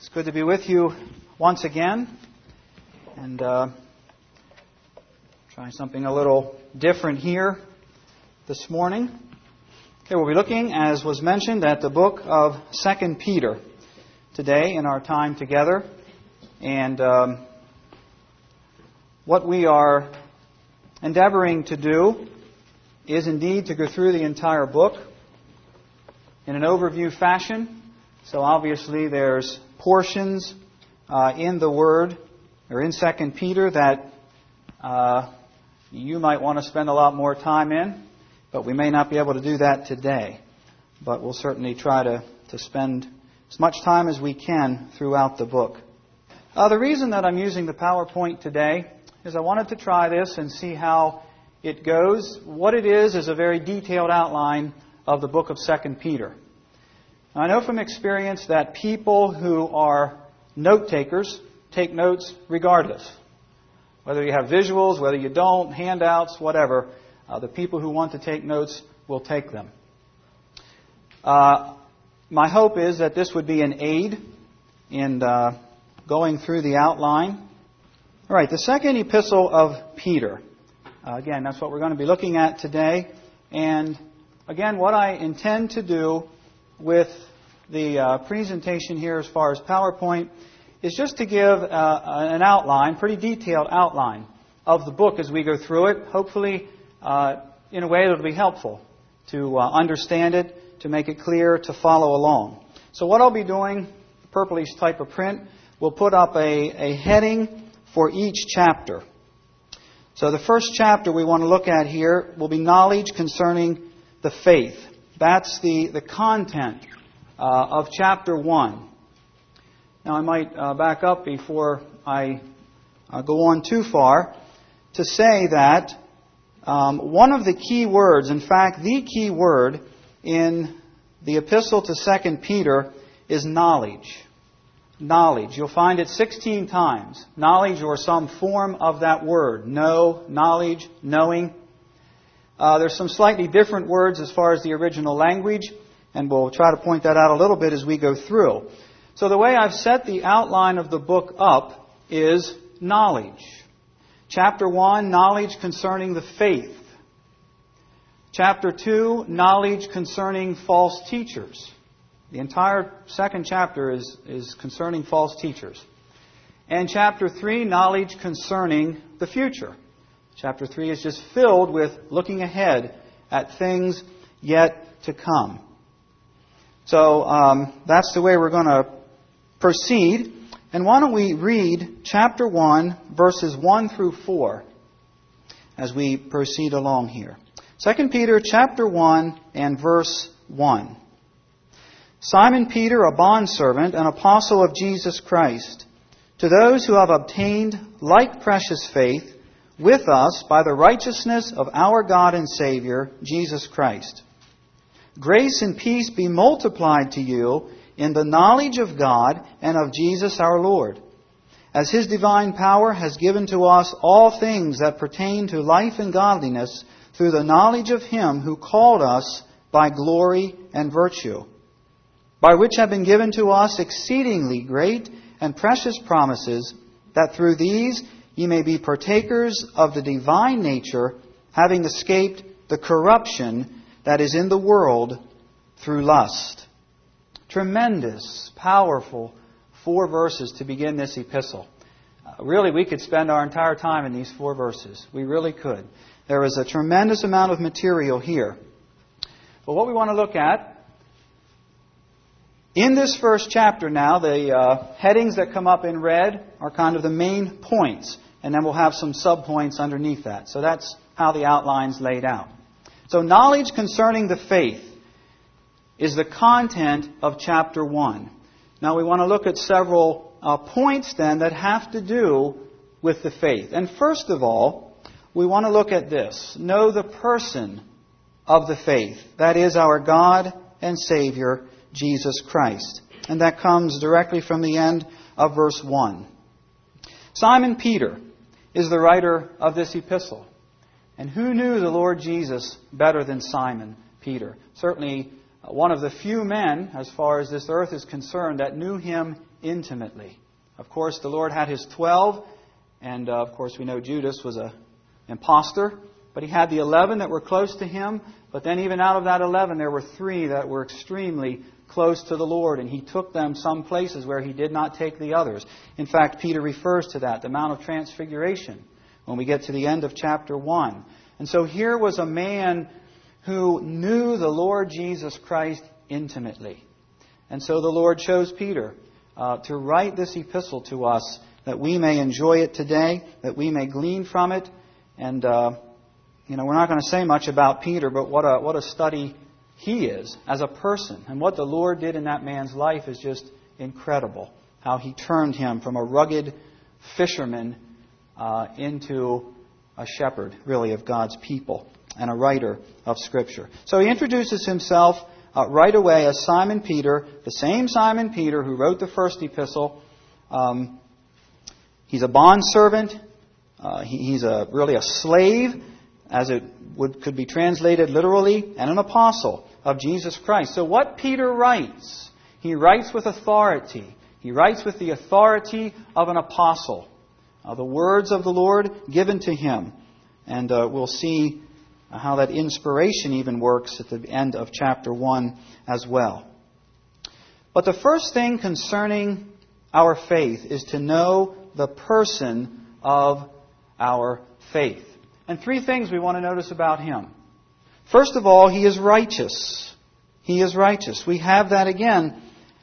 It's good to be with you once again, and trying something a little different here this morning. Okay, we'll be looking, as was mentioned, at the book of 2 Peter today in our time together. And what we are endeavoring to do is indeed to go through the entire book in an overview fashion. So obviously there's portions in the Word, or in 2 Peter, that you might want to spend a lot more time in, but we may not be able to do that today. But we'll certainly try to spend as much time as we can throughout the book. The reason that I'm using the PowerPoint today is I wanted to try this and see how it goes. What it is a very detailed outline of the book of 2 Peter. I know from experience that people who are note takers take notes regardless. Whether you have visuals, whether you don't, handouts, whatever, the people who want to take notes will take them. My hope is that this would be an aid in going through the outline. All right, the second epistle of Peter. Again, that's what we're going to be looking at today. And again, what I intend to do with the presentation here as far as PowerPoint is just to give an outline, pretty detailed outline of the book as we go through it, hopefully in a way that will be helpful to understand it, to make it clear, to follow along. So what I'll be doing, the purplish type of print, we'll put up a heading for each chapter. So the first chapter we want to look at here will be knowledge concerning the faith. That's the content of chapter 1. Now I might back up before I go on too far to say that one of the key words, in fact the key word in the epistle to 2 Peter is knowledge. Knowledge. You'll find it 16 times. Knowledge or some form of that word. Know, knowledge, knowing. There's some slightly different words as far as the original language, and we'll try to point that out a little bit as we go through. So the way I've set the outline of the book up is knowledge. Chapter 1, knowledge concerning the faith. Chapter 2, knowledge concerning false teachers. The entire second chapter is concerning false teachers. And chapter 3, knowledge concerning the future. Chapter 3 is just filled with looking ahead at things yet to come. So that's the way we're going to proceed. And why don't we read chapter 1, verses 1 through 4 as we proceed along here. 2 Peter chapter 1 and verse 1. Simon Peter, a bondservant and apostle of Jesus Christ, to those who have obtained like precious faith with us by the righteousness of our God and Savior, Jesus Christ. Grace and peace be multiplied to you in the knowledge of God and of Jesus our Lord, as His divine power has given to us all things that pertain to life and godliness through the knowledge of Him who called us by glory and virtue, by which have been given to us exceedingly great and precious promises, that through these ye may be partakers of the divine nature, having escaped the corruption that is in the world through lust. Tremendous, powerful 4 verses to begin this epistle. Really, we could spend our entire time in these 4 verses. We really could. There is a tremendous amount of material here. But what we want to look at, in this first chapter now, the headings that come up in red are kind of the main points. And then we'll have some subpoints underneath that. So that's how the outline's laid out. So knowledge concerning the faith is the content of chapter 1. Now we want to look at several points then that have to do with the faith. And first of all, we want to look at this. Know the person of the faith. That is our God and Savior, Jesus Christ. And that comes directly from the end of verse 1. Simon Peter is the writer of this epistle. And who knew the Lord Jesus better than Simon Peter? Certainly one of the few men, as far as this earth is concerned, that knew Him intimately. Of course, the Lord had His 12, and of course we know Judas was an imposter, but He had the 11 that were close to Him, but then even out of that 11 there were 3 that were extremely close to the Lord, and He took them some places where He did not take the others. In fact, Peter refers to that, the Mount of Transfiguration, when we get to the end of chapter 1. And so here was a man who knew the Lord Jesus Christ intimately. And so the Lord chose Peter to write this epistle to us, that we may enjoy it today, that we may glean from it. And, we're not going to say much about Peter, but what a study he is as a person. And what the Lord did in that man's life is just incredible. How He turned him from a rugged fisherman into a shepherd, really, of God's people and a writer of Scripture. So he introduces himself right away as Simon Peter, the same Simon Peter who wrote the first epistle. He's a bondservant. He's really a slave, as it could be translated literally, and an apostle of Jesus Christ. So what Peter writes, he writes with authority. He writes with the authority of an apostle. The words of the Lord given to him. And we'll see how that inspiration even works at the end of chapter 1 as well. But the first thing concerning our faith is to know the person of our faith. And 3 things we want to notice about Him. First of all, He is righteous. He is righteous. We have that again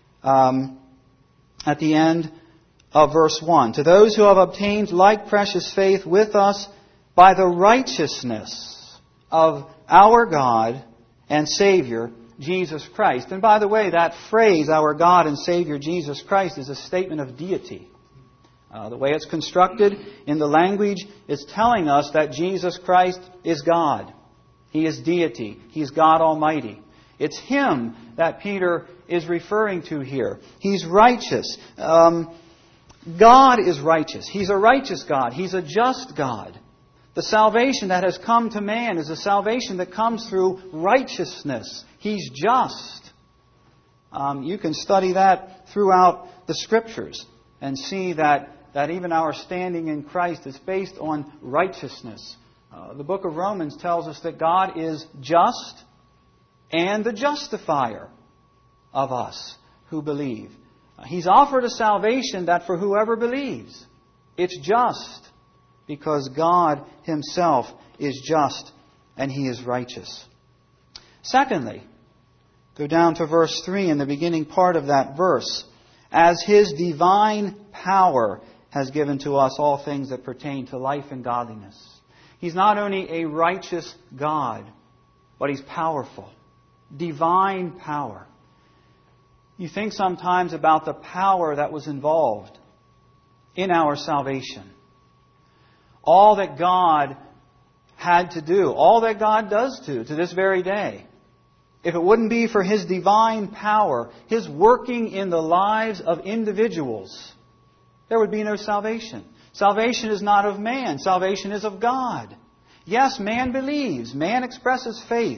at the end of verse 1. To those who have obtained like precious faith with us by the righteousness of our God and Savior, Jesus Christ. And by the way, that phrase, our God and Savior, Jesus Christ, is a statement of deity. The way it's constructed in the language is telling us that Jesus Christ is God. He is deity. He's God Almighty. It's Him that Peter is referring to here. He's righteous. God is righteous. He's a righteous God. He's a just God. The salvation that has come to man is a salvation that comes through righteousness. He's just. You can study that throughout the Scriptures and see that even our standing in Christ is based on righteousness. The book of Romans tells us that God is just and the justifier of us who believe. He's offered a salvation that for whoever believes, it's just because God Himself is just and He is righteous. Secondly, go down to verse 3 in the beginning part of that verse. As His divine power has given to us all things that pertain to life and godliness. He's not only a righteous God, but He's powerful. Divine power. You think sometimes about the power that was involved in our salvation. All that God had to do, all that God does to this very day. If it wouldn't be for His divine power, His working in the lives of individuals, there would be no salvation. Salvation is not of man. Salvation is of God. Yes, man believes. Man expresses faith.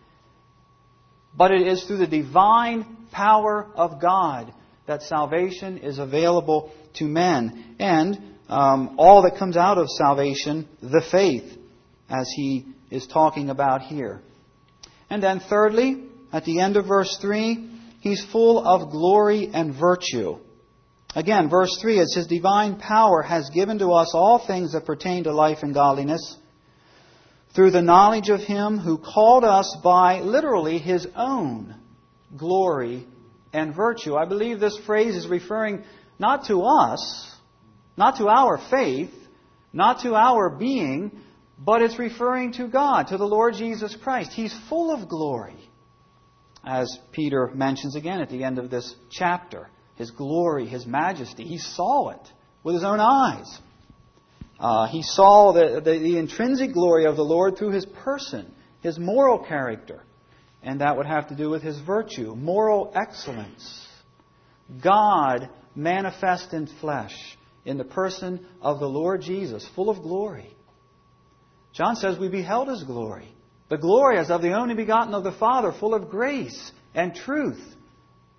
But it is through the divine power of God that salvation is available to men. And all that comes out of salvation, the faith, as he is talking about here. And then thirdly, at the end of verse 3, He's full of glory and virtue. Again, verse 3, it's His divine power has given to us all things that pertain to life and godliness through the knowledge of Him who called us by, literally, His own glory and virtue. I believe this phrase is referring not to us, not to our faith, not to our being, but it's referring to God, to the Lord Jesus Christ. He's full of glory, as Peter mentions again at the end of this chapter. His glory, His majesty. He saw it with his own eyes. He saw the intrinsic glory of the Lord through His person, His moral character. And that would have to do with His virtue, moral excellence. God manifest in flesh in the person of the Lord Jesus, full of glory. John says we beheld His glory. The glory as of the only begotten of the Father, full of grace and truth.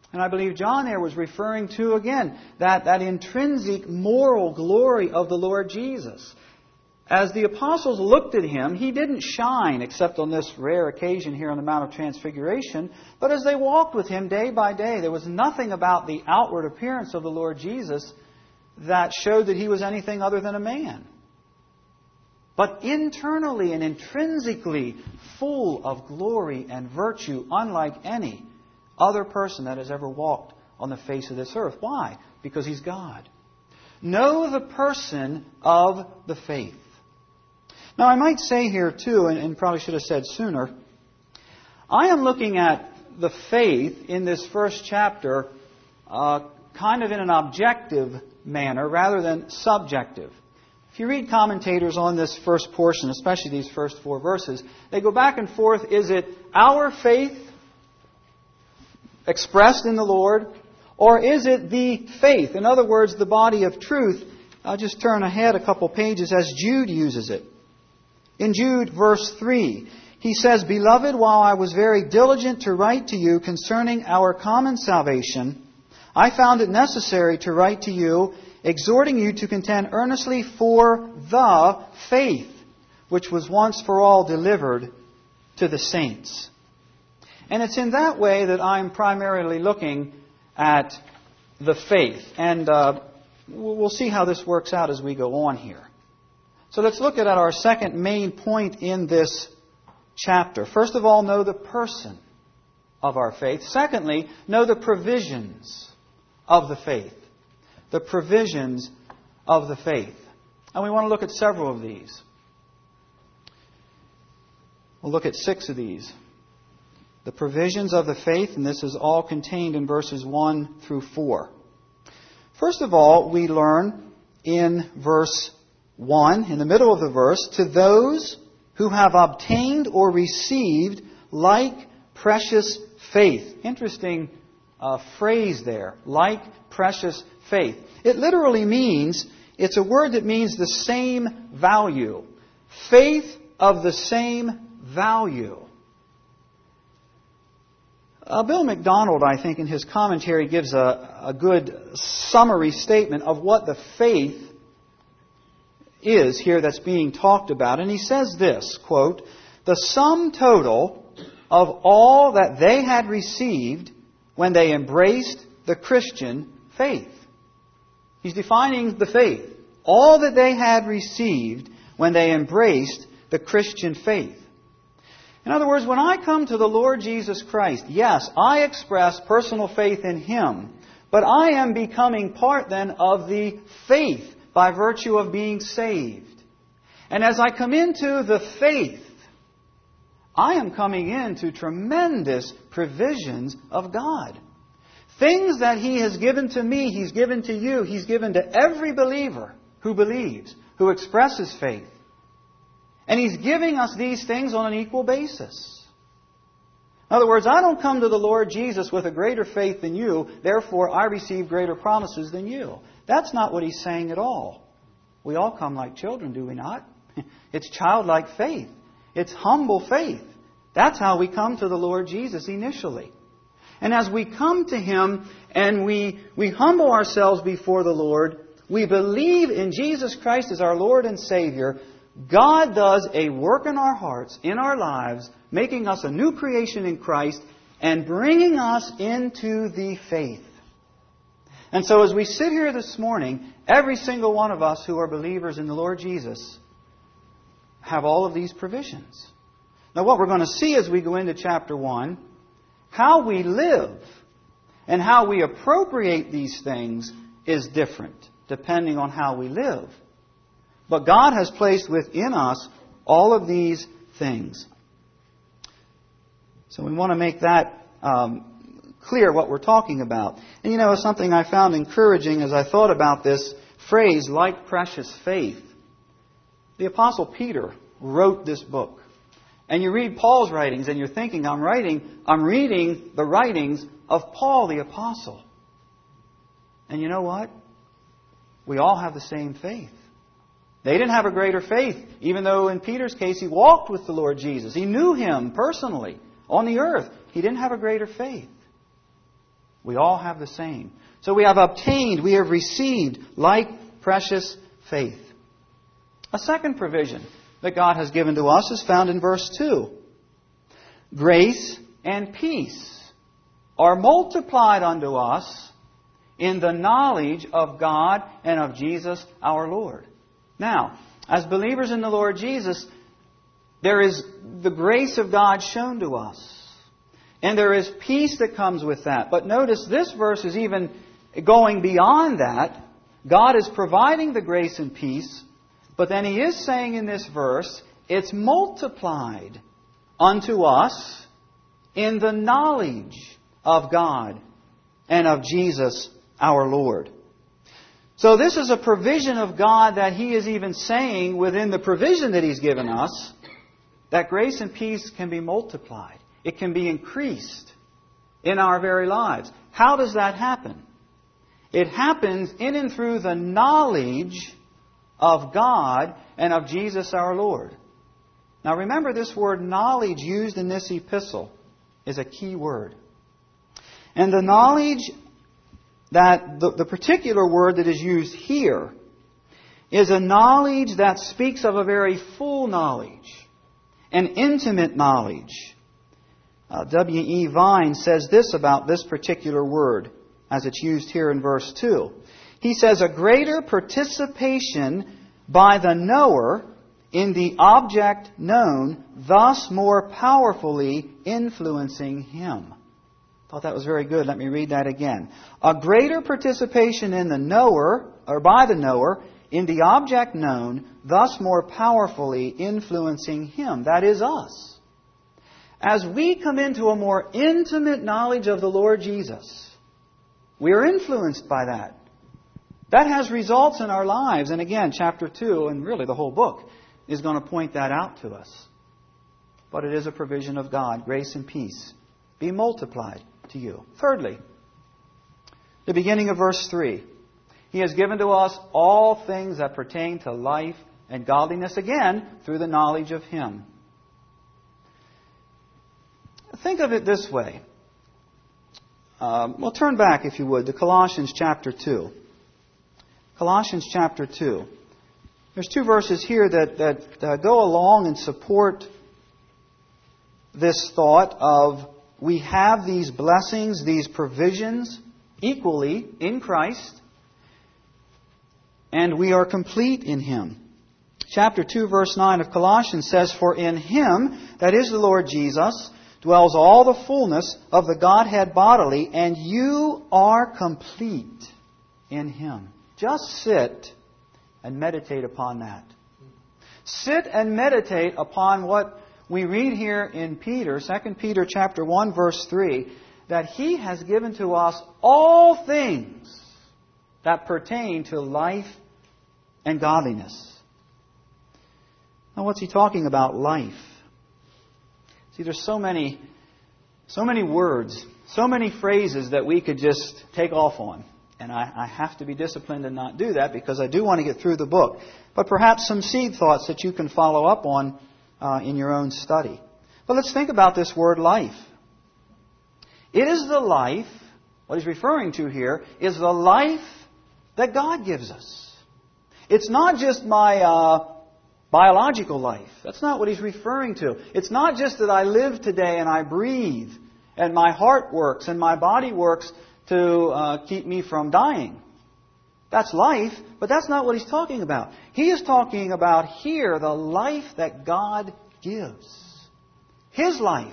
And I believe John there was referring to, again, that intrinsic moral glory of the Lord Jesus. As the apostles looked at Him, He didn't shine, except on this rare occasion here on the Mount of Transfiguration. But as they walked with Him day by day, there was nothing about the outward appearance of the Lord Jesus that showed that He was anything other than a man. But internally and intrinsically full of glory and virtue, unlike any other person that has ever walked on the face of this earth. Why? Because He's God. Know the person of the faith. Now, I might say here, too, and probably should have said sooner, I am looking at the faith in this first chapter kind of in an objective manner rather than subjective. If you read commentators on this first portion, especially these first 4 verses, they go back and forth. Is it our faith expressed in the Lord, or is it the faith? In other words, the body of truth. I'll just turn ahead a couple pages as Jude uses it. In Jude, verse 3, he says, "Beloved, while I was very diligent to write to you concerning our common salvation, I found it necessary to write to you, exhorting you to contend earnestly for the faith which was once for all delivered to the saints." And it's in that way that I'm primarily looking at the faith. And we'll see how this works out as we go on here. So let's look at our second main point in this chapter. First of all, know the person of our faith. Secondly, know the provisions of the faith. The provisions of the faith. And we want to look at several of these. We'll look at 6 of these. The provisions of the faith, and this is all contained in verses 1 through 4. First of all, we learn in verse 1, in the middle of the verse, to those who have obtained or received like precious faith. Interesting phrase there, like precious faith. It literally means, it's a word that means the same value. Faith of the same value. Bill MacDonald, I think, in his commentary gives a good summary statement of what the faith is here that's being talked about. And he says this, quote, "The sum total of all that they had received when they embraced the Christian faith." He's defining the faith. All that they had received when they embraced the Christian faith. In other words, when I come to the Lord Jesus Christ, yes, I express personal faith in Him, but I am becoming part then of the faith by virtue of being saved. And as I come into the faith, I am coming into tremendous provisions of God. Things that He has given to me, He's given to you, He's given to every believer who believes, who expresses faith. And He's giving us these things on an equal basis. In other words, I don't come to the Lord Jesus with a greater faith than you, therefore I receive greater promises than you. That's not what He's saying at all. We all come like children, do we not? It's childlike faith. It's humble faith. That's how we come to the Lord Jesus initially. And as we come to Him and we humble ourselves before the Lord, we believe in Jesus Christ as our Lord and Savior, God does a work in our hearts, in our lives, making us a new creation in Christ and bringing us into the faith. And so as we sit here this morning, every single one of us who are believers in the Lord Jesus have all of these provisions. Now what we're going to see as we go into chapter 1, how we live and how we appropriate these things is different depending on how we live. But God has placed within us all of these things. So we want to make that clear what we're talking about. And you know, something I found encouraging as I thought about this phrase, like precious faith. The Apostle Peter wrote this book. And you read Paul's writings and you're thinking, I'm reading the writings of Paul the Apostle. And you know what? We all have the same faith. They didn't have a greater faith, even though in Peter's case he walked with the Lord Jesus. He knew Him personally on the earth. He didn't have a greater faith. We all have the same. So we have obtained, we have received like precious faith. A second provision that God has given to us is found in verse 2. Grace and peace are multiplied unto us in the knowledge of God and of Jesus our Lord. Now, as believers in the Lord Jesus, there is the grace of God shown to us. And there is peace that comes with that. But notice this verse is even going beyond that. God is providing the grace and peace. But then He is saying in this verse, it's multiplied unto us in the knowledge of God and of Jesus our Lord. So this is a provision of God that He is even saying within the provision that He's given us, that grace and peace can be multiplied. It can be increased in our very lives. How does that happen? It happens in and through the knowledge of God and of Jesus our Lord. Now remember, this word knowledge used in this epistle is a key word. And the knowledge that the particular word that is used here is a knowledge that speaks of a very full knowledge, an intimate knowledge. W.E. Vine says this about this particular word as it's used here in verse 2. He says, a greater participation by the knower in the object known, thus more powerfully influencing him. Thought that was very good. Let me read that again. A greater participation in the knower, or by the knower, in the object known, thus more powerfully influencing him. That is us. As we come into a more intimate knowledge of the Lord Jesus, we are influenced by that. That has results in our lives. And again, chapter 2, and really the whole book, is going to point that out to us. But it is a provision of God, grace and peace, be multiplied to you. Thirdly, the beginning of verse 3. He has given to us all things that pertain to life and godliness, again, through the knowledge of Him. Think of it this way. Well, turn back, if you would, to Colossians chapter 2. Colossians chapter 2. There's two verses here that go along and support this thought of we have these blessings, these provisions equally in Christ, and we are complete in Him. Chapter 2, verse 9 of Colossians says, for in Him, that is the Lord Jesus, dwells all the fullness of the Godhead bodily, and you are complete in Him. Just sit and meditate upon that. Sit and meditate upon what we read here in Peter, 2 Peter chapter 1, verse 3, that He has given to us all things that pertain to life and godliness. Now, what's he talking about, life? See, there's so many words, so many phrases that we could just take off on. And I have to be disciplined and not do that because I do want to get through the book. But perhaps some seed thoughts that you can follow up on in your own study. But let's think about this word life. It is the life, what he's referring to here, is the life that God gives us. It's not just my biological life. That's not what he's referring to. It's not just that I live today and I breathe and my heart works and my body works to keep me from dying. That's life, but that's not what he's talking about. He is talking about here the life that God gives. His life.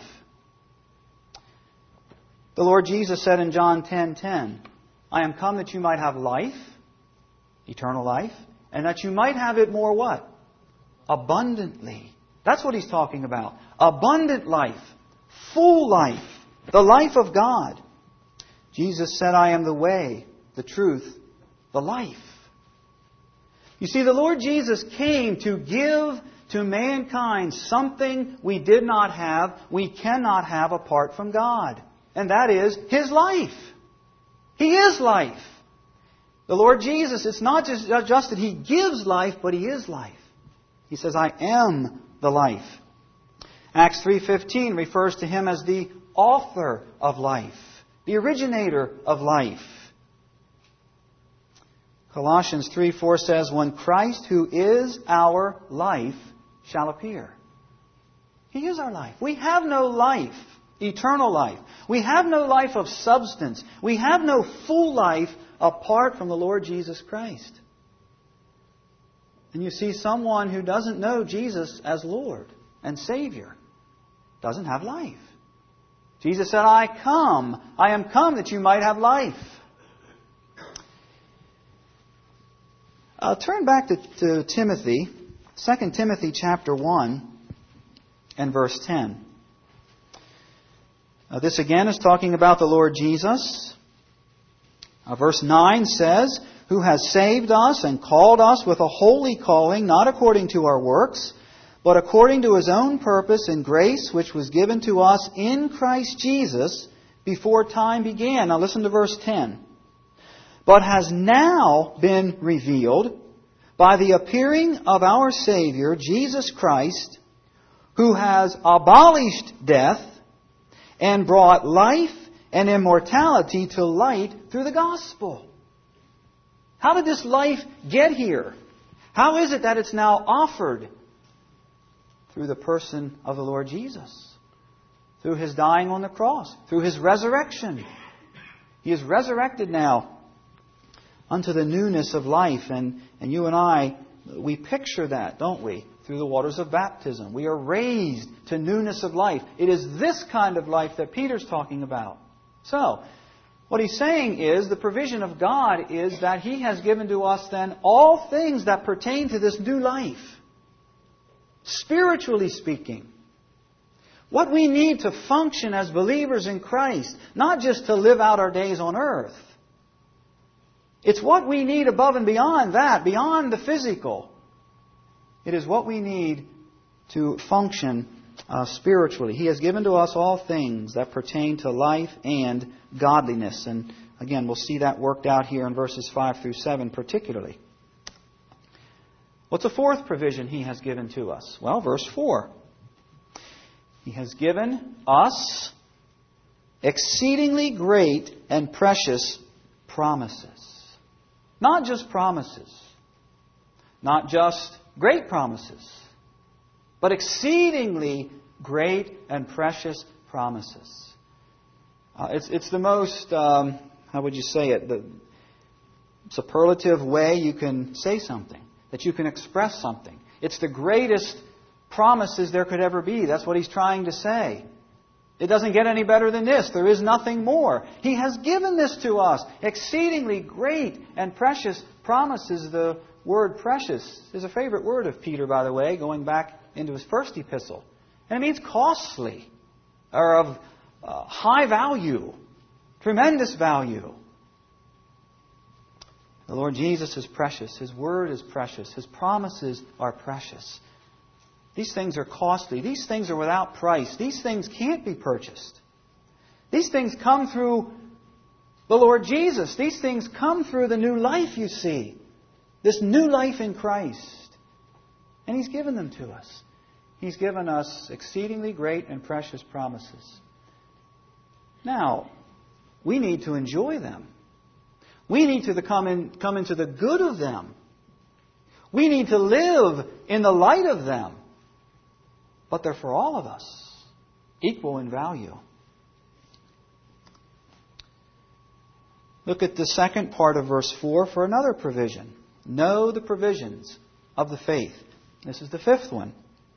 The Lord Jesus said in John 10:10, I am come that you might have life, eternal life, and that you might have it more what? Abundantly. That's what he's talking about. Abundant life. Full life. The life of God. Jesus said, I am the way, the truth, the life. You see, the Lord Jesus came to give to mankind something we did not have, we cannot have apart from God. And that is His life. He is life. The Lord Jesus, it's not just that He gives life, but He is life. He says, I am the life. Acts 3:15 refers to Him as the author of life. the originator of life. Colossians 3:4 says, when Christ, who is our life, shall appear. He is our life. We have no life, eternal life. We have no life of substance. We have no full life apart from the Lord Jesus Christ. And you see, someone who doesn't know Jesus as Lord and Savior doesn't have life. Jesus said, I am come that you might have life. Turn back to Timothy, 2 Timothy chapter 1 and verse 10. This again is talking about the Lord Jesus. Verse 9 says, who has saved us and called us with a holy calling, not according to our works, but according to His own purpose and grace, which was given to us in Christ Jesus before time began. Now listen to verse 10. But has now been revealed by the appearing of our Savior, Jesus Christ, who has abolished death and brought life and immortality to light through the gospel. How did this life get here? How is it that it's now offered? Through the person of the Lord Jesus. Through His dying on the cross. Through His resurrection. He is resurrected now unto the newness of life. And you and I, we picture that, don't we? Through the waters of baptism. We are raised to newness of life. It is this kind of life that Peter's talking about. So, what he's saying is, the provision of God is that He has given to us then all things that pertain to this new life. Spiritually speaking. What we need to function as believers in Christ, not just to live out our days on earth. It's what we need above and beyond that, beyond the physical. It is what we need to function spiritually. He has given to us all things that pertain to life and godliness. And again, we'll see that worked out here in verses 5 through 7 particularly. What's the fourth provision He has given to us? Well, verse 4. He has given us exceedingly great and precious promises. Not just promises. Not just great promises. But exceedingly great and precious promises. It's the most, how would you say it, the superlative way you can say something. That you can express something. It's the greatest promises there could ever be. That's what he's trying to say. It doesn't get any better than this. There is nothing more. He has given this to us. Exceedingly great and precious promises. The word precious is a favorite word of Peter, by the way, going back into his first epistle. And it means costly, or of high value, tremendous value. The Lord Jesus is precious. His Word is precious. His promises are precious. These things are costly. These things are without price. These things can't be purchased. These things come through the Lord Jesus. These things come through the new life you see. This new life in Christ. And He's given them to us. He's given us exceedingly great and precious promises. Now, we need to enjoy them. We need to come into the good of them. We need to live in the light of them. But they're for all of us, equal in value. Look at the second part of verse 4 for another provision. Know the provisions of the faith. This is the fifth one.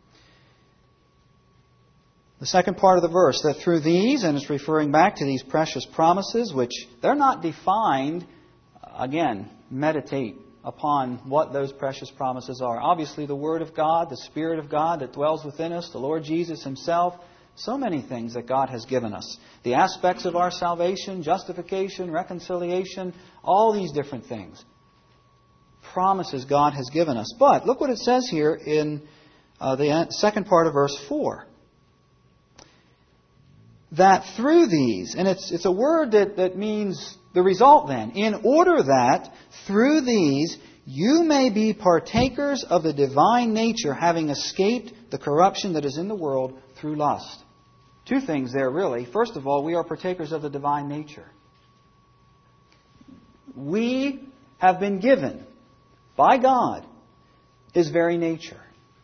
The second part of the verse, that through these, and it's referring back to these precious promises, which they're not defined. Again, meditate upon what those precious promises are. Obviously, the Word of God, the Spirit of God that dwells within us, the Lord Jesus Himself, so many things that God has given us. The aspects of our salvation, justification, reconciliation, all these different things. Promises God has given us. But look what it says here in the second part of verse 4. That through these, and it's a word that means the result then, in order that through these you may be partakers of the divine nature, having escaped the corruption that is in the world through lust. Two things there, really. First of all, we are partakers of the divine nature. We have been given by God His very nature.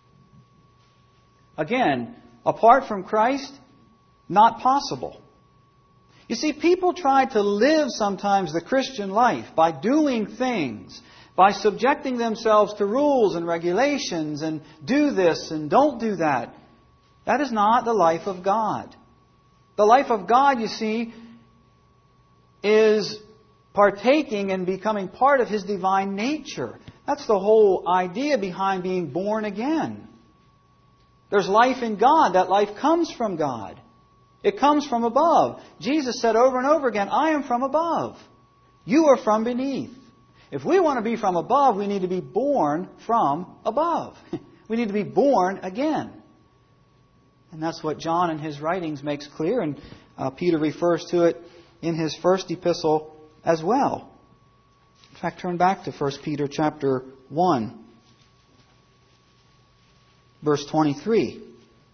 Again, apart from Christ, not possible. You see, people try to live sometimes the Christian life by doing things, by subjecting themselves to rules and regulations and do this and don't do that. That is not the life of God. The life of God, you see, is partaking and becoming part of His divine nature. That's the whole idea behind being born again. There's life in God. That life comes from God. It comes from above. Jesus said over and over again, I am from above. You are from beneath. If we want to be from above, we need to be born from above. We need to be born again. And that's what John in his writings makes clear, and Peter refers to it in his first epistle as well. In fact, turn back to 1 Peter chapter 1, verse 23.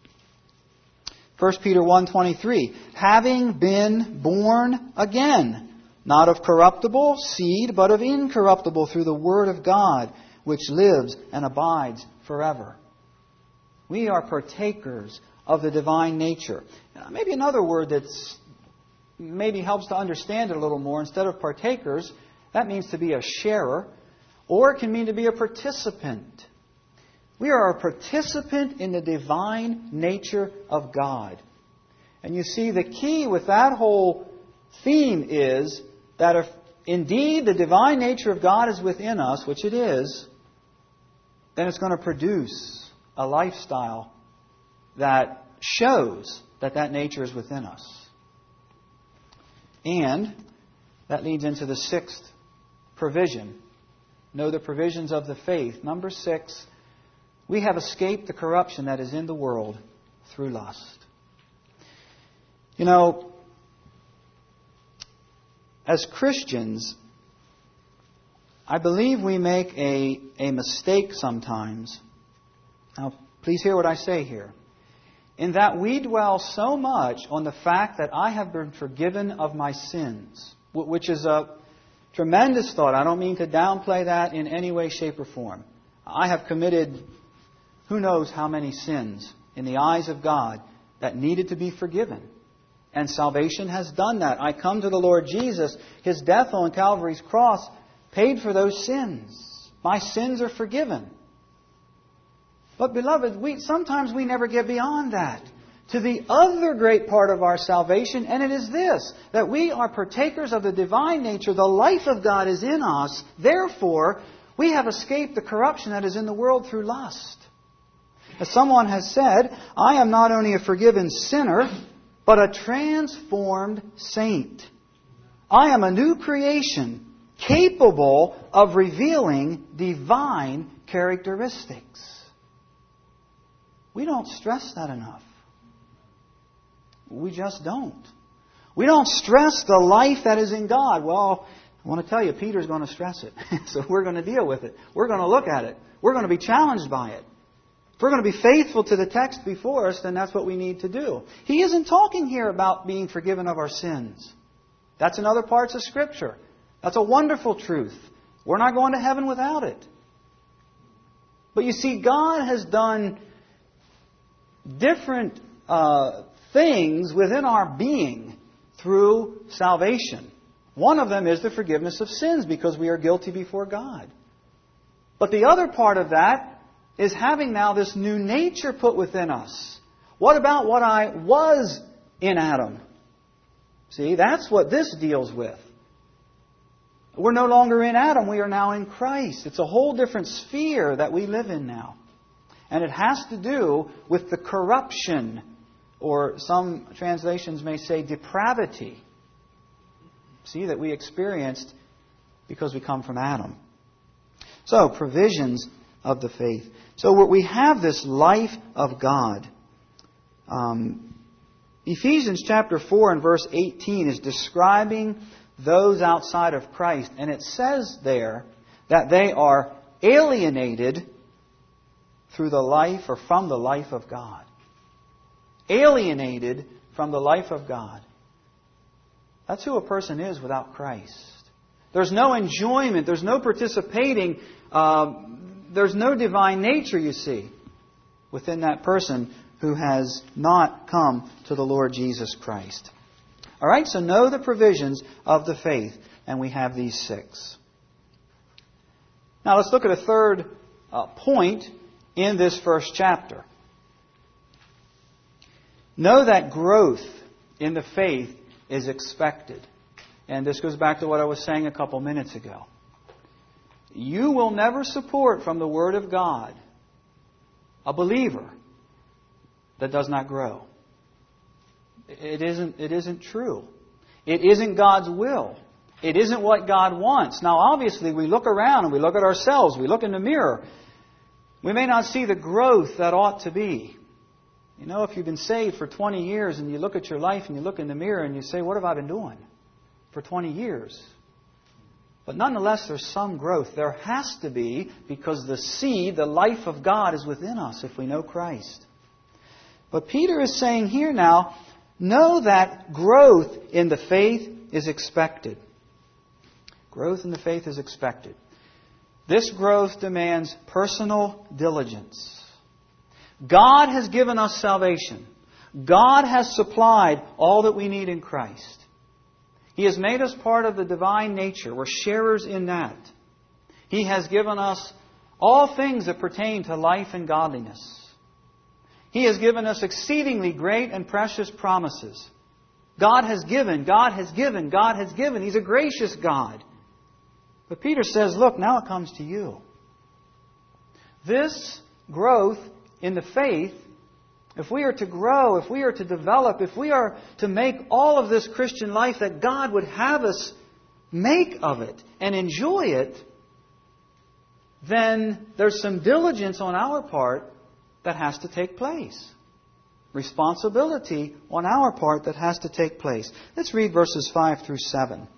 1 Peter 1:23, having been born again, not of corruptible seed, but of incorruptible through the Word of God, which lives and abides forever. We are partakers of the divine nature. Maybe another word that's maybe helps to understand it a little more. Instead of partakers, that means to be a sharer, or it can mean to be a participant. We are a participant in the divine nature of God. And you see, the key with that whole theme is that if indeed the divine nature of God is within us, which it is, then it's going to produce a lifestyle that shows that that nature is within us. And that leads into the sixth provision. Know the provisions of the faith. Number 6, we have escaped the corruption that is in the world through lust. You know, as Christians, I believe we make a mistake sometimes. Now, please hear what I say here. In that we dwell so much on the fact that I have been forgiven of my sins, which is a tremendous thought. I don't mean to downplay that in any way, shape, or form. I have committed who knows how many sins in the eyes of God that needed to be forgiven. And salvation has done that. I come to the Lord Jesus. His death on Calvary's cross paid for those sins. My sins are forgiven. But beloved, sometimes we never get beyond that to the other great part of our salvation, and it is this, that we are partakers of the divine nature. The life of God is in us. Therefore, we have escaped the corruption that is in the world through lust. As someone has said, I am not only a forgiven sinner, but a transformed saint. I am a new creation, capable of revealing divine characteristics. We don't stress that enough. We just don't. We don't stress the life that is in God. Well, I want to tell you, Peter's going to stress it. So we're going to deal with it. We're going to look at it. We're going to be challenged by it. If we're going to be faithful to the text before us, then that's what we need to do. He isn't talking here about being forgiven of our sins. That's in other parts of Scripture. That's a wonderful truth. We're not going to heaven without it. But you see, God has done different things within our being through salvation. One of them is the forgiveness of sins because we are guilty before God. But the other part of that is having now this new nature put within us. What about what I was in Adam? See, that's what this deals with. We're no longer in Adam, we are now in Christ. It's a whole different sphere that we live in now. And it has to do with the corruption, or some translations may say depravity, see, that we experienced because we come from Adam. So, provisions of the faith. So we have this life of God. Ephesians chapter 4 and verse 18 is describing those outside of Christ. And it says there that they are alienated through the life or from the life of God. Alienated from the life of God. That's who a person is without Christ. There's no enjoyment. There's no participating. There's no divine nature, you see, within that person who has not come to the Lord Jesus Christ. All right, so know the provisions of the faith, and we have these 6. Now let's look at a third point in this first chapter. Know that growth in the faith is expected. And this goes back to what I was saying a couple minutes ago. You will never support from the Word of God a believer that does not grow. It isn't true. It isn't God's will. It isn't what God wants. Now, obviously, we look around and we look at ourselves. We look in the mirror. We may not see the growth that ought to be. You know, if you've been saved for 20 years and you look at your life and you look in the mirror and you say, what have I been doing for 20 years? But nonetheless, there's some growth. There has to be, because the seed, the life of God, is within us if we know Christ. But Peter is saying here now, know that growth in the faith is expected. Growth in the faith is expected. This growth demands personal diligence. God has given us salvation. God has supplied all that we need in Christ. He has made us part of the divine nature. We're sharers in that. He has given us all things that pertain to life and godliness. He has given us exceedingly great and precious promises. God has given, God has given, God has given. He's a gracious God. But Peter says, look, now it comes to you. This growth in the faith, if we are to grow, if we are to develop, if we are to make all of this Christian life that God would have us make of it and enjoy it, then there's some diligence on our part that has to take place. Responsibility on our part that has to take place. Let's read verses 5 through 7.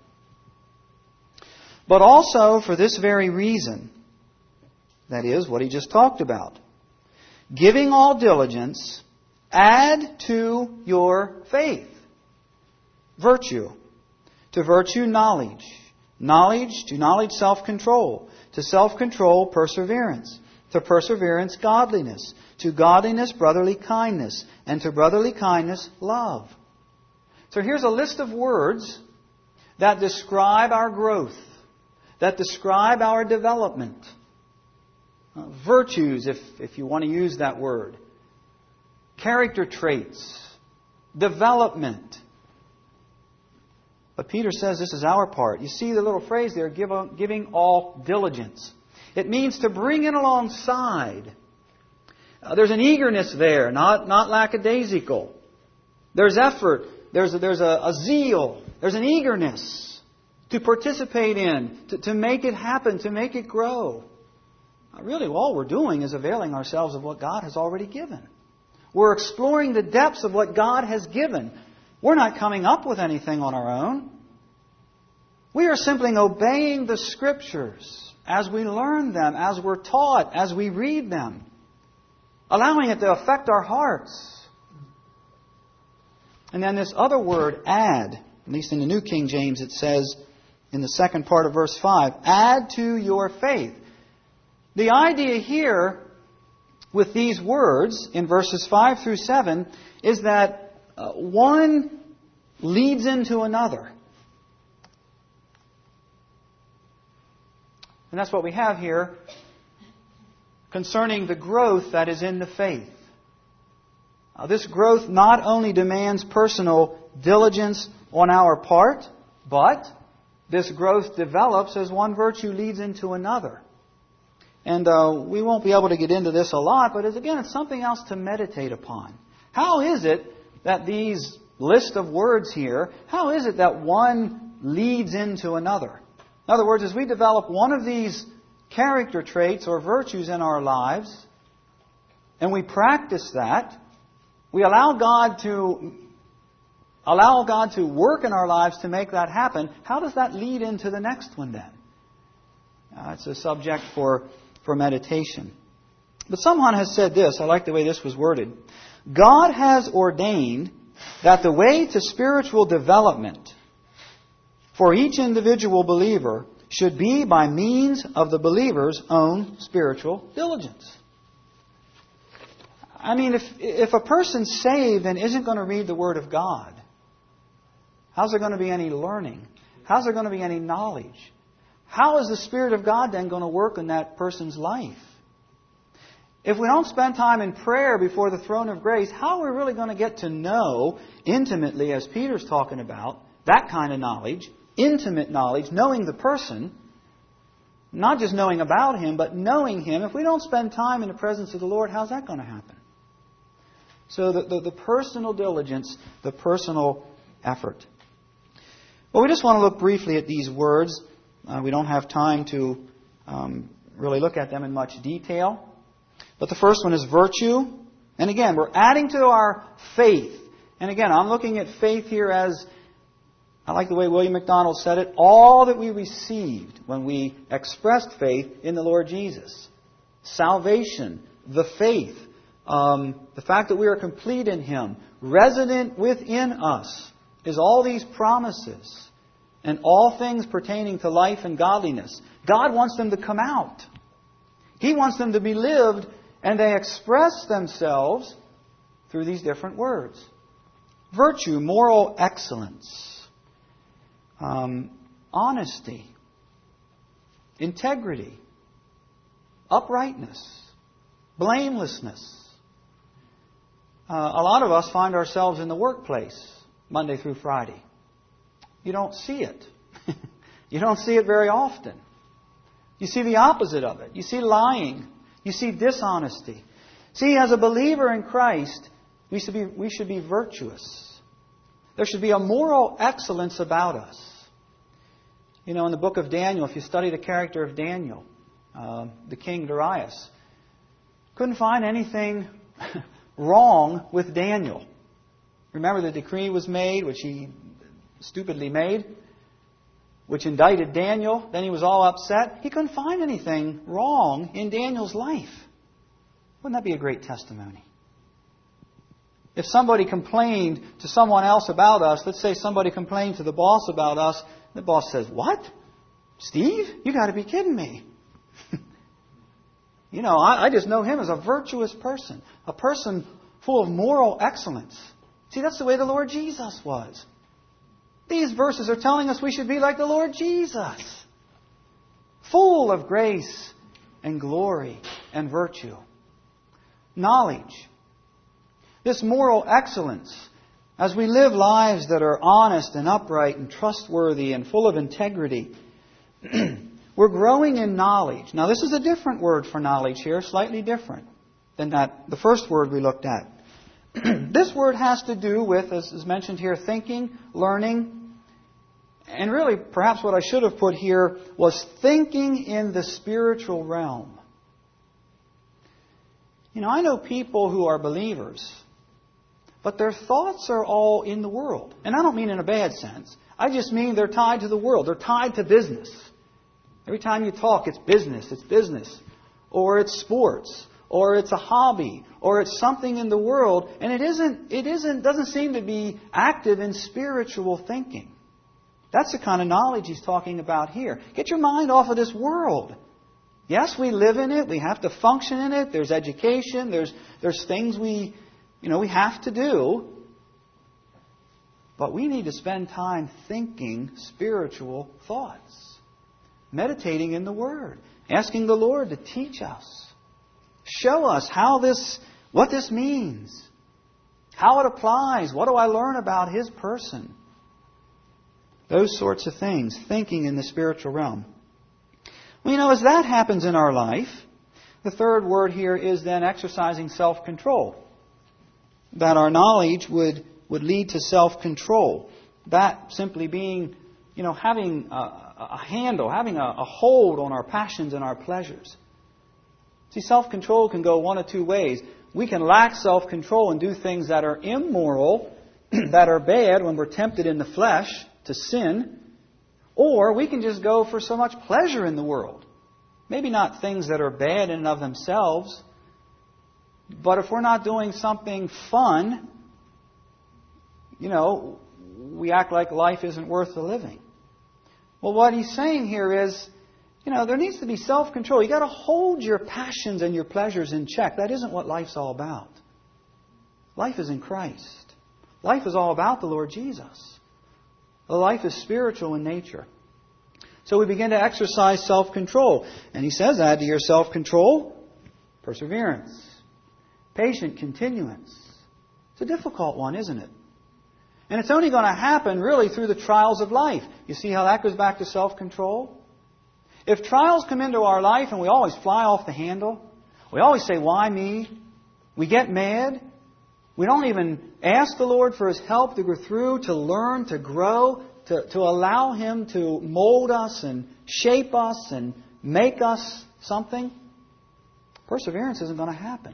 But also for this very reason, that is, what he just talked about, giving all diligence, add to your faith virtue. To virtue, knowledge. Knowledge, to knowledge, self-control. To self-control, perseverance. To perseverance, godliness. To godliness, brotherly kindness. And to brotherly kindness, love. So here's a list of words that describe our growth, that describe our development. Virtues, if you want to use that word. Character traits. Development. But Peter says this is our part. You see the little phrase there, giving all diligence. It means to bring it alongside. There's an eagerness there, not lackadaisical. There's effort. There's a zeal. There's an eagerness to participate in, to make it happen, to make it grow. Really, all we're doing is availing ourselves of what God has already given. We're exploring the depths of what God has given. We're not coming up with anything on our own. We are simply obeying the Scriptures as we learn them, as we're taught, as we read them, allowing it to affect our hearts. And then this other word, add, at least in the New King James it says in the second part of verse 5, add to your faith. The idea here with these words in verses 5 through 7 is that one leads into another. And that's what we have here concerning the growth that is in the faith. This growth not only demands personal diligence on our part, but this growth develops as one virtue leads into another. And we won't be able to get into this a lot, but it's something else to meditate upon. How is it that these list of words here, how is it that one leads into another? In other words, as we develop one of these character traits or virtues in our lives, and we practice that, we allow God to work in our lives to make that happen. How does that lead into the next one then? It's a subject for meditation. But someone has said this, I like the way this was worded. God has ordained that the way to spiritual development for each individual believer should be by means of the believer's own spiritual diligence. I mean, if a person's saved and isn't going to read the Word of God, how's there going to be any learning? How's there going to be any knowledge? How is the Spirit of God then going to work in that person's life? If we don't spend time in prayer before the throne of grace, how are we really going to get to know intimately, as Peter's talking about, that kind of knowledge, intimate knowledge, knowing the person, not just knowing about him, but knowing him? If we don't spend time in the presence of the Lord, how's that going to happen? So the personal diligence, the personal effort. Well, we just want to look briefly at these words. We don't have time to really look at them in much detail. But the first one is virtue. And again, we're adding to our faith. And again, I'm looking at faith here as, I like the way William MacDonald said it, all that we received when we expressed faith in the Lord Jesus. Salvation, the faith, the fact that we are complete in Him, resident within us, is all these promises and all things pertaining to life and godliness. God wants them to come out. He wants them to be lived, and they express themselves through these different words. Virtue, moral excellence, honesty, integrity, uprightness, blamelessness. A lot of us find ourselves in the workplace Monday through Friday. You don't see it. You don't see it very often. You see the opposite of it. You see lying. You see dishonesty. See, as a believer in Christ, we should be virtuous. There should be a moral excellence about us. You know, in the book of Daniel, if you study the character of Daniel, the king Darius, couldn't find anything wrong with Daniel. Remember, the decree was made, which he stupidly made, which indicted Daniel. Then he was all upset. He couldn't find anything wrong in Daniel's life. Wouldn't that be a great testimony? If somebody complained to someone else about us, let's say somebody complained to the boss about us, the boss says, "What? Steve? You got to be kidding me." You know, I just know him as a virtuous person, a person full of moral excellence. See, that's the way the Lord Jesus was. These verses are telling us we should be like the Lord Jesus, full of grace and glory and virtue. Knowledge. This moral excellence, as we live lives that are honest and upright and trustworthy and full of integrity, we're growing in knowledge. Now, this is a different word for knowledge here, slightly different than the first word we looked at. This word has to do with, as is mentioned here, thinking, learning, and really, perhaps what I should have put here was thinking in the spiritual realm. You know, I know people who are believers, but their thoughts are all in the world. And I don't mean in a bad sense. I just mean they're tied to the world. They're tied to business. Every time you talk, it's business, or it's sports, or it's a hobby, or it's something in the world, and it doesn't seem to be active in spiritual thinking. That's the kind of knowledge he's talking about here. Get your mind off of this world. Yes, we live in it. We have to function in it. There's education. There's things we have to do. But we need to spend time thinking spiritual thoughts, meditating in the Word, asking the Lord to teach us, show us what this means, how it applies, what do I learn about His person. Those sorts of things, thinking in the spiritual realm. Well, you know, as that happens in our life, the third word here is then exercising self-control. That our knowledge would lead to self-control. That simply being, having a handle, having a hold on our passions and our pleasures. See, self-control can go one of two ways. We can lack self-control and do things that are immoral, that are bad when we're tempted in the flesh to sin, or we can just go for so much pleasure in the world. Maybe not things that are bad in and of themselves, but if we're not doing something fun, we act like life isn't worth the living. Well, what he's saying here is, there needs to be self-control. You've got to hold your passions and your pleasures in check. That isn't what life's all about. Life is in Christ. Life is all about the Lord Jesus. Life is spiritual in nature. So we begin to exercise self-control. And he says, add to your self-control, perseverance, patient continuance. It's a difficult one, isn't it? And it's only going to happen really through the trials of life. You see how that goes back to self-control? If trials come into our life and we always fly off the handle, we always say, why me? We get mad. We don't even ask the Lord for His help to go through, to learn, to grow, to allow Him to mold us and shape us and make us something. Perseverance isn't going to happen.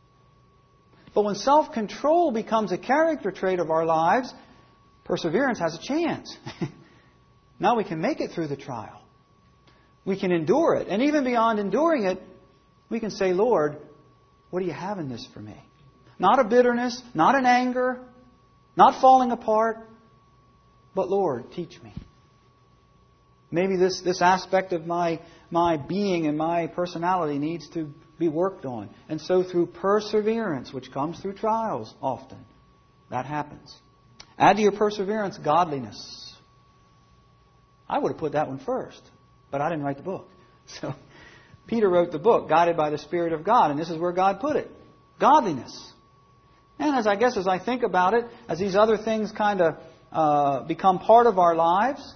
But when self-control becomes a character trait of our lives, perseverance has a chance. Now we can make it through the trial. We can endure it. And even beyond enduring it, we can say, Lord, what do you have in this for me? Not a bitterness, not an anger, not falling apart, but Lord, teach me. Maybe this aspect of my being and my personality needs to be worked on. And so through perseverance, which comes through trials often, that happens. Add to your perseverance godliness. I would have put that one first, but I didn't write the book. So Peter wrote the book, guided by the Spirit of God, and this is where God put it. Godliness. And as I think about it, as these other things kind of become part of our lives,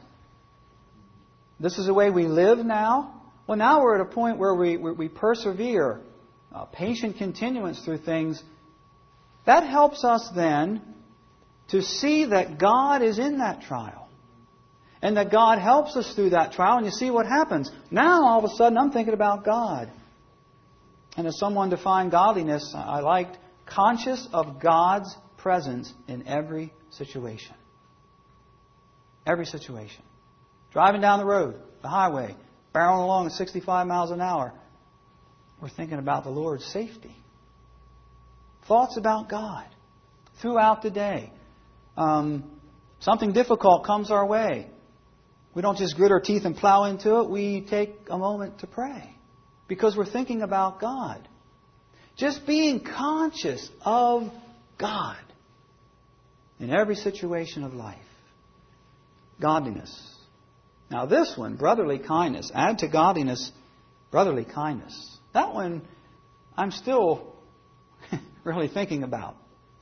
this is the way we live now. Well, now we're at a point where we persevere, patient continuance through things. That helps us then to see that God is in that trial. And that God helps us through that trial. And you see what happens. Now, all of a sudden, I'm thinking about God. And as someone defined godliness, I liked conscious of God's presence in every situation. Every situation. Driving down the road, the highway, barreling along at 65 miles an hour. We're thinking about the Lord's safety. Thoughts about God throughout the day. Something difficult comes our way. We don't just grit our teeth and plow into it. We take a moment to pray because we're thinking about God. Just being conscious of God in every situation of life. Godliness. Now this one, brotherly kindness. Add to godliness, brotherly kindness. That one I'm still really thinking about.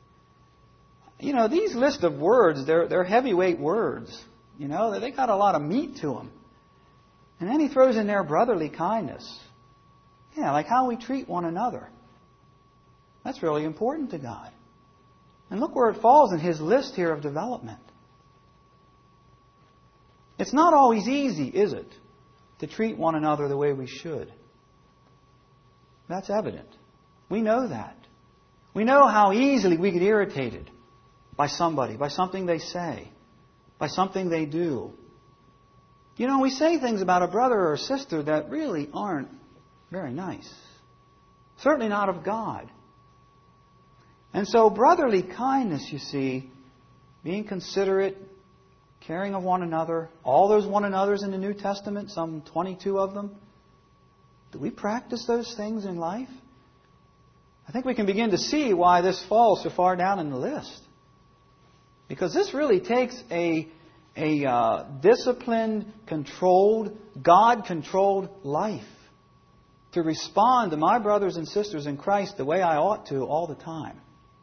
These list of words, they're heavyweight words. They got a lot of meat to them. And then he throws in there brotherly kindness. Yeah, like how we treat one another. That's really important to God. And look where it falls in His list here of development. It's not always easy, is it, to treat one another the way we should. That's evident. We know that. We know how easily we get irritated by somebody, by something they say, by something they do. We say things about a brother or a sister that really aren't very nice. Certainly not of God. And so brotherly kindness, you see, being considerate, caring of one another, all those one another's in the New Testament, some 22 of them. Do we practice those things in life? I think we can begin to see why this falls so far down in the list. Because this really takes a disciplined, controlled, God-controlled life to respond to my brothers and sisters in Christ the way I ought to all the time.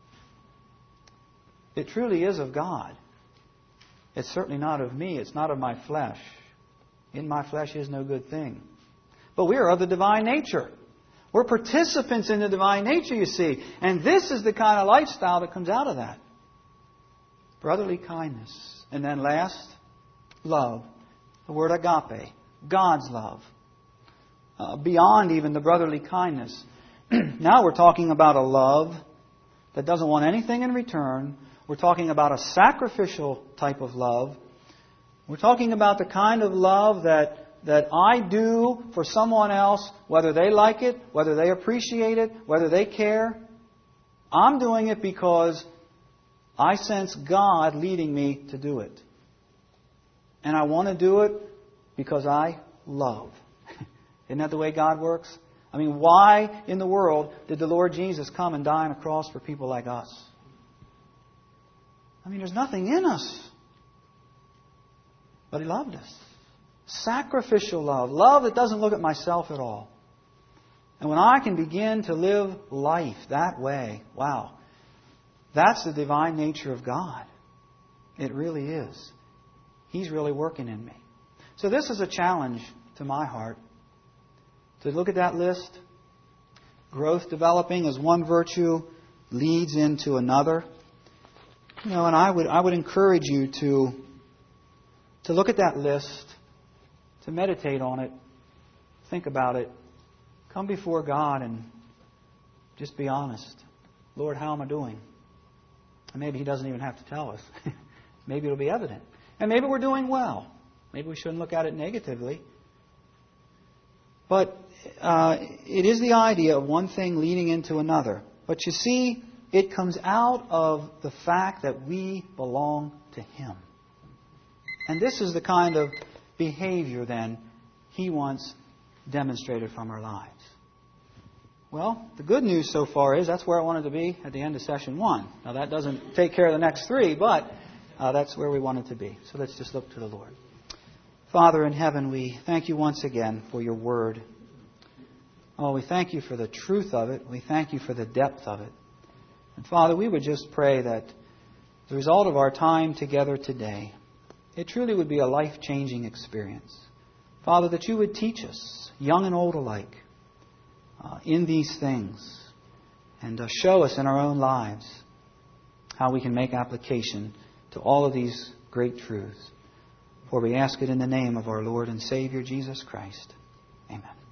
It truly is of God. It's certainly not of me. It's not of my flesh. In my flesh is no good thing. But we are of the divine nature. We're participants in the divine nature, you see. And this is the kind of lifestyle that comes out of that. Brotherly kindness. And then last, love. The word agape. God's love. Beyond even the brotherly kindness. Now we're talking about a love that doesn't want anything in return. We're talking about a sacrificial type of love. We're talking about the kind of love that I do for someone else, whether they like it, whether they appreciate it, whether they care. I'm doing it because I sense God leading me to do it. And I want to do it because I love. Isn't that the way God works? I mean, why in the world did the Lord Jesus come and die on a cross for people like us? I mean, there's nothing in us. But He loved us. Sacrificial love. Love that doesn't look at myself at all. And when I can begin to live life that way, wow, that's the divine nature of God. It really is. He's really working in me. So this is a challenge to my heart. To look at that list. Growth developing as one virtue leads into another. And I would encourage you to look at that list, to meditate on it, think about it, come before God and just be honest. Lord, how am I doing? And maybe He doesn't even have to tell us. Maybe it'll be evident. And maybe we're doing well. Maybe we shouldn't look at it negatively. But it is the idea of one thing leading into another. But you see, it comes out of the fact that we belong to Him. And this is the kind of behavior, then, He wants demonstrated from our lives. Well, the good news so far is that's where I wanted to be at the end of session 1. Now, that doesn't take care of the next 3, but that's where we wanted to be. So let's just look to the Lord. Father in heaven, we thank You once again for Your Word. Oh, we thank You for the truth of it. We thank You for the depth of it. And Father, we would just pray that the result of our time together today, it truly would be a life-changing experience. Father, that You would teach us, young and old alike, in these things, and show us in our own lives how we can make application to all of these great truths. For we ask it in the name of our Lord and Savior, Jesus Christ. Amen.